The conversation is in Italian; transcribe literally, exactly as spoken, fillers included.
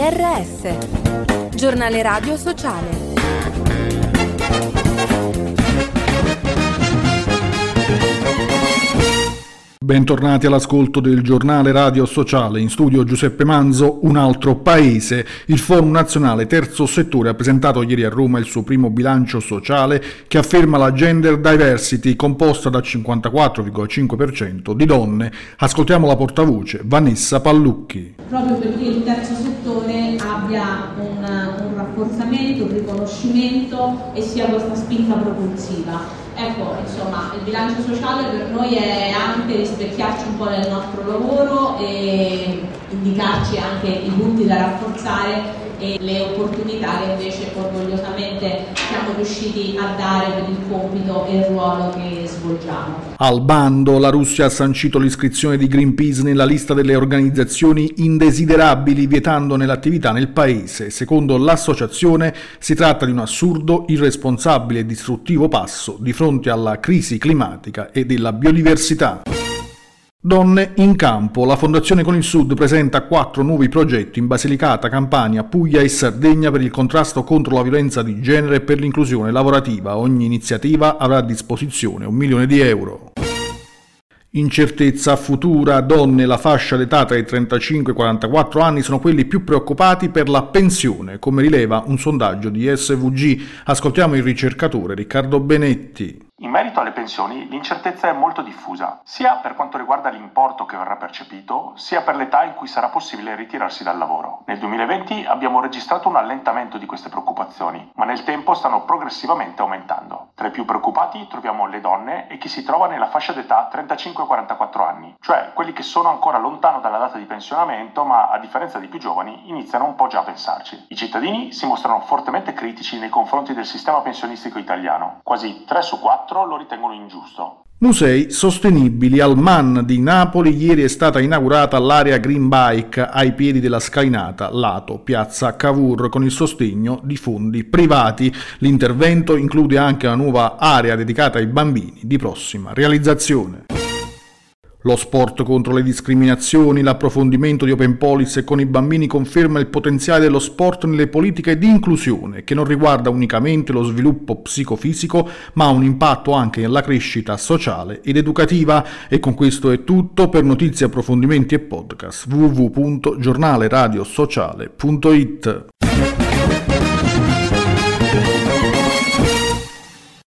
R S, giornale radio sociale. Bentornati all'ascolto del giornale radio sociale. In studio Giuseppe Manzo. Un altro paese. Il Forum Nazionale Terzo Settore ha presentato ieri a Roma il suo primo bilancio sociale che afferma la gender diversity composta dal cinquantaquattro virgola cinque per cento di donne. Ascoltiamo la portavoce Vanessa Pallucchi. Proprio perché il terzo settore abbia un, un rafforzamento, un riconoscimento e sia questa spinta propulsiva. Ecco, insomma, il bilancio sociale per noi è anche rispecchiarci un po' nel nostro lavoro e indicarci anche i punti da rafforzare e le opportunità che invece orgogliosamente siamo riusciti a dare per il compito e il ruolo che svolgiamo. Al bando, la Russia ha sancito l'iscrizione di Greenpeace nella lista delle organizzazioni indesiderabili, vietandone l'attività nel paese. Secondo l'associazione si tratta di un assurdo, irresponsabile e distruttivo passo di fronte alla crisi climatica e della biodiversità. Donne in campo. La Fondazione Con il Sud presenta quattro nuovi progetti in Basilicata, Campania, Puglia e Sardegna per il contrasto contro la violenza di genere e per l'inclusione lavorativa. Ogni iniziativa avrà a disposizione un milione di euro. Incertezza futura. Donne, la fascia d'età tra i trentacinque e i quarantaquattro anni, sono quelli più preoccupati per la pensione, come rileva un sondaggio di S V G. Ascoltiamo il ricercatore Riccardo Benetti. In merito alle pensioni, l'incertezza è molto diffusa, sia per quanto riguarda l'importo che verrà percepito, sia per l'età in cui sarà possibile ritirarsi dal lavoro. Nel duemilaventi abbiamo registrato un allentamento di queste preoccupazioni, ma nel tempo stanno progressivamente aumentando. Tra i più preoccupati troviamo le donne e chi si trova nella fascia d'età trentacinque quarantaquattro anni, cioè quelli che sono ancora lontano dalla data di pensionamento, ma a differenza di più giovani iniziano un po' già a pensarci. I cittadini si mostrano fortemente critici nei confronti del sistema pensionistico italiano. Quasi tre su quattro lo ritengono ingiusto. Musei sostenibili. Al M A N di Napoli ieri è stata inaugurata l'area Green Bike ai piedi della scalinata lato piazza Cavour con il sostegno di fondi privati. L'intervento include anche una nuova area dedicata ai bambini di prossima realizzazione. Lo sport contro le discriminazioni. L'approfondimento di Open Policy con i bambini conferma il potenziale dello sport nelle politiche di inclusione, che non riguarda unicamente lo sviluppo psicofisico, ma ha un impatto anche nella crescita sociale ed educativa. E con questo è tutto. Per notizie, approfondimenti e podcast w w w punto giornale radio sociale punto it.